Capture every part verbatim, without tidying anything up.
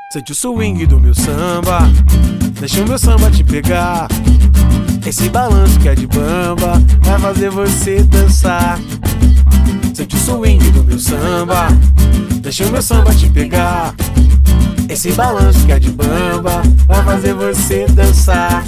Sente o swing do meu samba, deixa o meu samba te pegar. Esse balanço que é de bamba vai fazer você dançar. Sente o swing do meu samba, deixa o meu samba te pegar. Esse balanço que é de bamba vai fazer você dançar.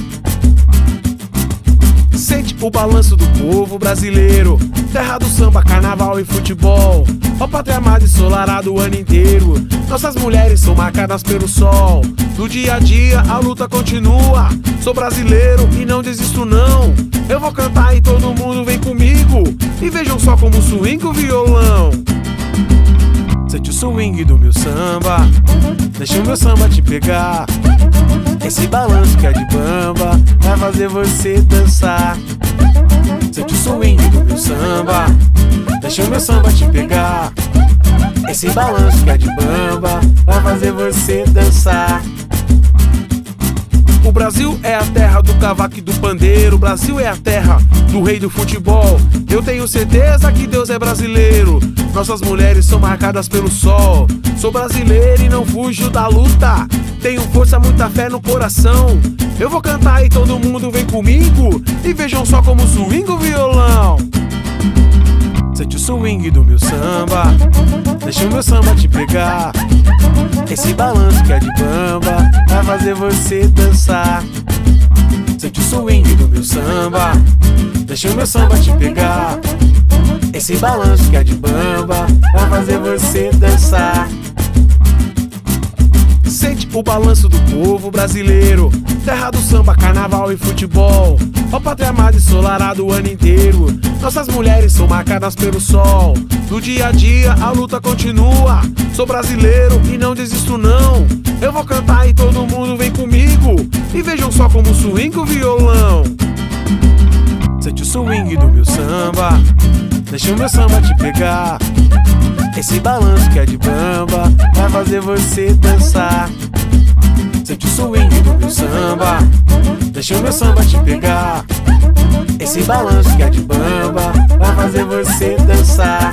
Sente o balanço do povo brasileiro, terra do samba, carnaval e futebol. Ó pátria amada ensolarada o ano inteiro, nossas mulheres são marcadas pelo sol. No dia a dia a luta continua, sou brasileiro e não desisto não. Eu vou cantar e todo mundo vem comigo, e vejam só como swing o violão. Sente o swing do meu samba, deixa o meu samba te pegar. Esse balanço que é de bamba vai fazer você dançar. Sente o swing do meu samba, deixa o meu samba te pegar. Esse balanço que é de bamba vai fazer você dançar. O Brasil é a terra do cavaco e do pandeiro, o Brasil é a terra do rei do futebol. Eu tenho certeza que Deus é brasileiro, nossas mulheres são marcadas pelo sol. Sou brasileiro e não fujo da luta, tenho força, muita fé no coração. Eu vou cantar e todo mundo vem comigo, e vejam só como swing o violão. Sente o swing do meu samba, deixa o meu samba te pegar. Esse balanço que é de bamba vai fazer você dançar. Sente o swing do meu samba, deixa o meu samba te pegar. Esse balanço que é de bamba vai fazer você dançar. Sente o balanço do povo brasileiro, terra do samba, carnaval e futebol. Ó pátria amada ensolarada o ano inteiro, nossas mulheres são marcadas pelo sol. No dia a dia a luta continua, sou brasileiro e não desisto não. Eu vou cantar e todo mundo vem comigo, e vejam só como swing o violão. Sente o swing do meu samba, deixa o meu samba te pegar. Esse balanço que é de bamba vai fazer você dançar. Sente o swing do meu samba, deixa o meu samba te pegar. Esse balanço que é de bamba vai fazer você dançar.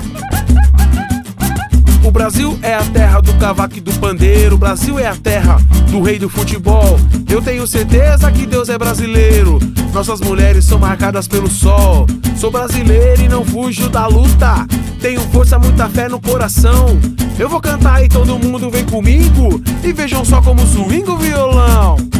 O Brasil é a terra do cavaco e do pandeiro, o Brasil é a terra do rei do futebol. Eu tenho certeza que Deus é brasileiro, nossas mulheres são marcadas pelo sol. Sou brasileiro e não fujo da luta, tenho força, muita fé no coração. Eu vou cantar e todo mundo vem comigo, e vejam só como swing o violão.